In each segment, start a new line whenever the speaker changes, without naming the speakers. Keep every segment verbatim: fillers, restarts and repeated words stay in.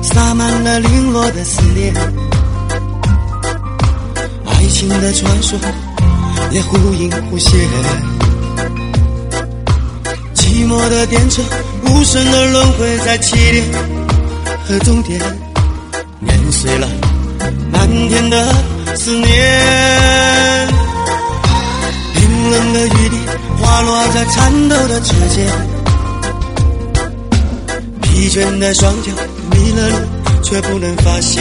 洒满了零落的思念，爱情的传说也忽隐忽现，寂寞的电车，无声的轮回在起点和终点，碾碎了漫天的思念。冰冷的雨滴滑落在颤抖的指尖，疲倦的双脚迷了路，却不能发现。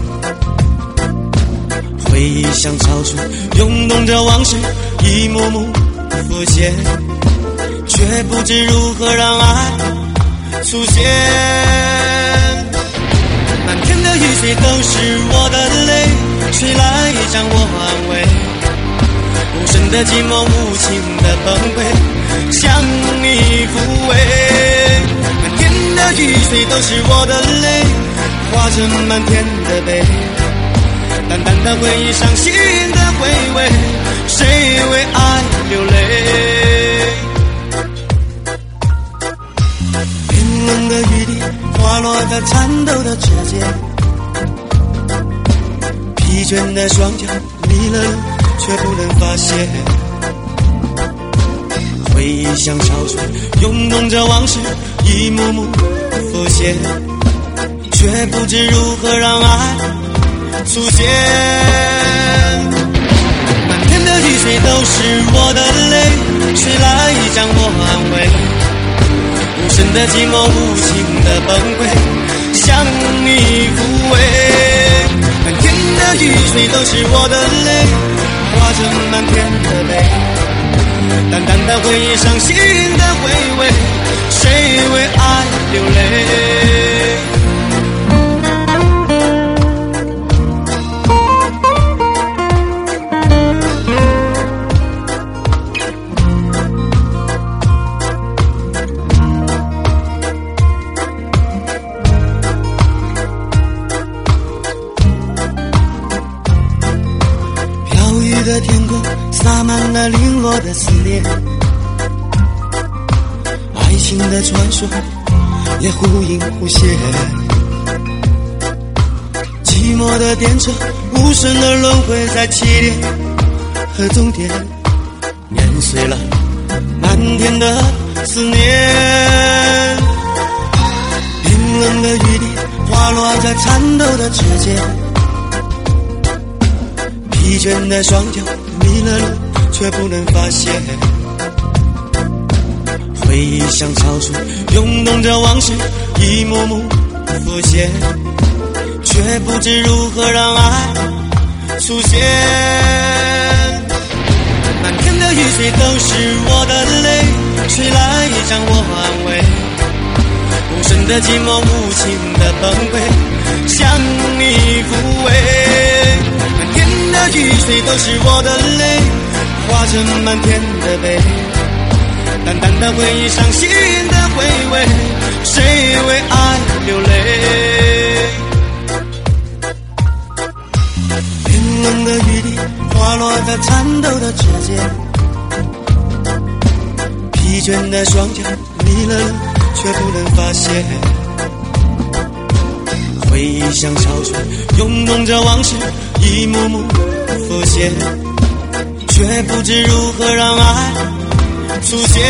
回忆像潮水涌动着往事，一幕幕浮现，却不知如何让爱出现。满天的雨水都是我的泪，谁来将我安慰？无声的寂寞，无情的崩溃，向你抚慰。满天的雨水都是我的泪，化成满天的悲。淡淡的回忆，伤心的回味，谁为爱流泪？冰冷的雨滴滑落在颤抖的指尖，疲倦的双脚迷了路，却不能发现。回忆像潮水涌动着往事，一幕幕浮现，却不知如何让爱出现。满天的雨水都是我的泪，谁来将我安慰？无声的寂寞，无情的崩溃，向你抚慰。满天的雨水都是我的泪，化成满天的悲。淡淡的回忆，伤心的回味，谁为爱流泪？的天空洒满了零落的思念，爱情的传说也忽隐忽现，寂寞的电车，无声的轮回在起点和终点，碾碎了漫天的思念。冰冷的雨滴滑落在颤抖的指尖，疲倦的双脚迷了路，却不能发现。回忆像潮水涌动着往事，一幕幕浮现，却不知如何让爱出现。满天的雨水都是我的泪，谁来将我安慰？无声的寂寞，无情的崩溃，向你抚慰。满天的雨水都是我的泪，化成满天的悲。淡淡的回忆，伤心的回味，谁为爱流泪？冰冷的雨滴滑落在颤抖的指尖，疲倦的双脚迷了路，却不能发现。回忆像潮水涌动着往事，一幕幕浮现，却不知如何让爱出现。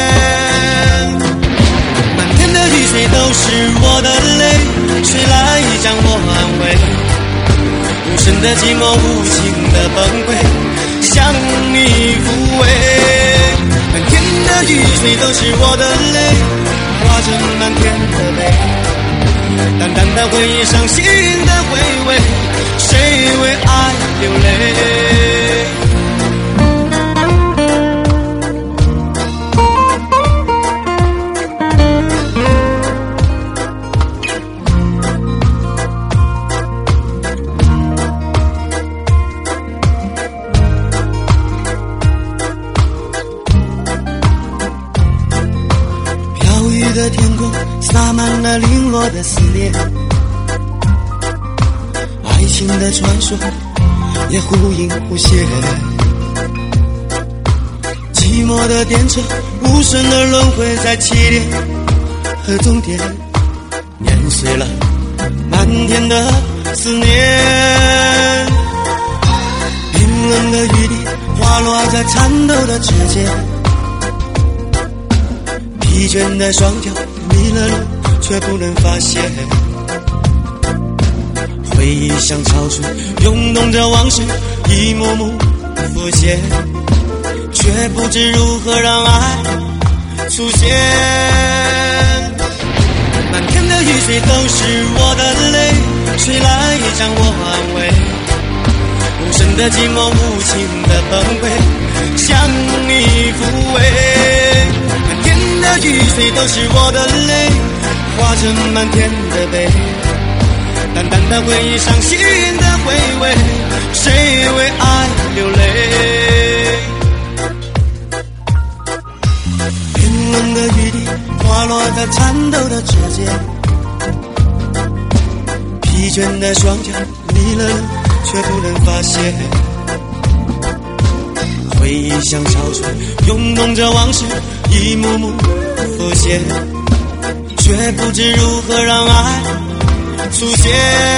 满天的雨水都是我的泪，谁来将我安慰？无声的寂寞，无情的崩溃，向你抚慰。满天的雨水都是我的泪，化成满天的悲。淡淡的回忆，伤心的回味，谁为爱流泪？飘雨的天空洒满了零落的思念，爱情的传说也忽隐忽现，寂寞的电车，无声的轮回在起点和终点，碾碎了漫天的思念，冰冷的雨滴滑落在颤抖的指尖，疲倦的双脚迷了路却不能发现，回忆像潮水涌动着往事一幕幕浮现，却不知如何让爱出现。满天的雨水都是我的泪，谁来将我安慰？无声的寂寞，无情的崩溃，向你抚慰。满天的雨水都是我的泪，化成满天的悲。淡淡的回忆，伤心的回味，谁为爱流泪？冰冷的雨滴滑落在颤抖的指尖，疲倦的双脚迷了路却不能发现，回忆像潮水涌动着往事一幕幕浮现，却不知如何让爱出现。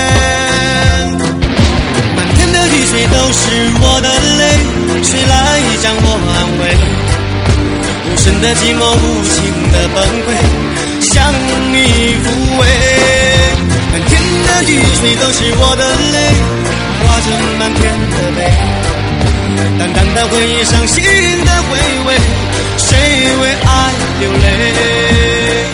满天的雨水都是我的泪，谁来将我安慰？无声的寂寞，无情的崩溃，向你抚慰。满天的雨水都是我的泪，化成满天的悲。淡淡的回忆，伤心的回味，谁为爱流泪？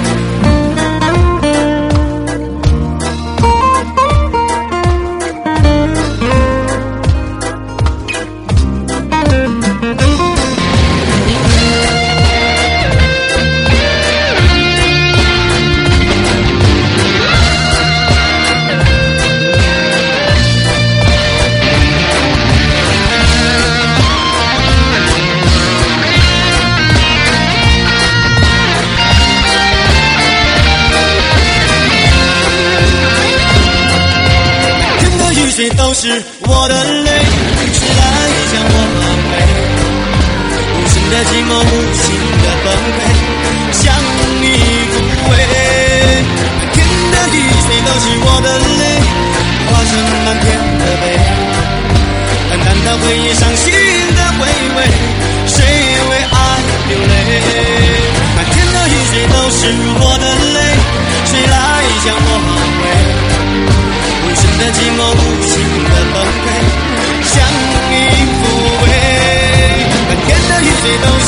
都是我的泪，谁来将我安慰？无声的寂寞，无情的崩溃，向你抚慰。满天的雨水都是我的泪，化成满天的悲。淡淡的回忆，伤心的回味，谁为爱流泪？满天的雨水都是我的泪，谁来将我安慰？无声的寂寞，无情的崩溃，向你抚慰。满天的雨水都